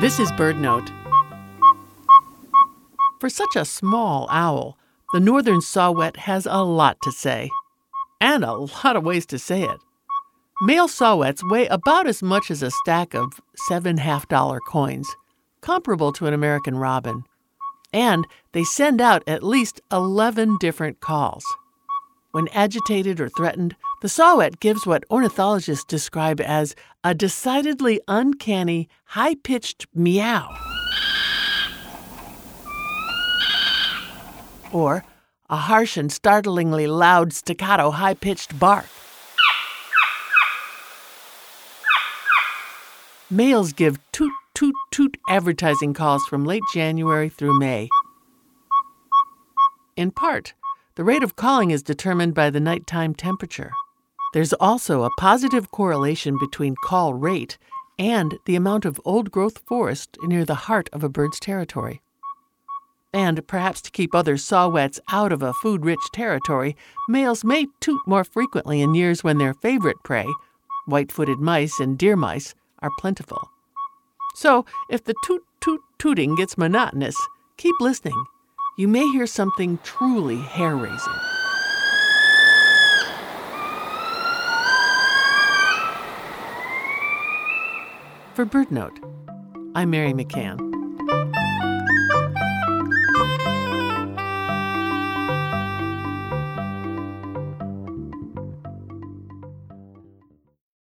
This is BirdNote. For such a small owl, the northern saw-whet has a lot to say, and a lot of ways to say it. Male saw-whets weigh about as much as a stack of 7 half-dollar coins, comparable to an American robin, and they send out at least 11 different calls. When agitated or threatened, the saw-whet gives what ornithologists describe as a decidedly uncanny, high-pitched meow, or a harsh and startlingly loud staccato high-pitched bark. Males give toot, toot, toot advertising calls from late January through May. In part, the rate of calling is determined by the nighttime temperature. There's also a positive correlation between call rate and the amount of old-growth forest near the heart of a bird's territory. And perhaps to keep other saw-whets out of a food-rich territory, males may toot more frequently in years when their favorite prey, white-footed mice and deer mice, are plentiful. So, if the toot-toot-tooting gets monotonous, keep listening. You may hear something truly hair-raising. For BirdNote, I'm Mary McCann.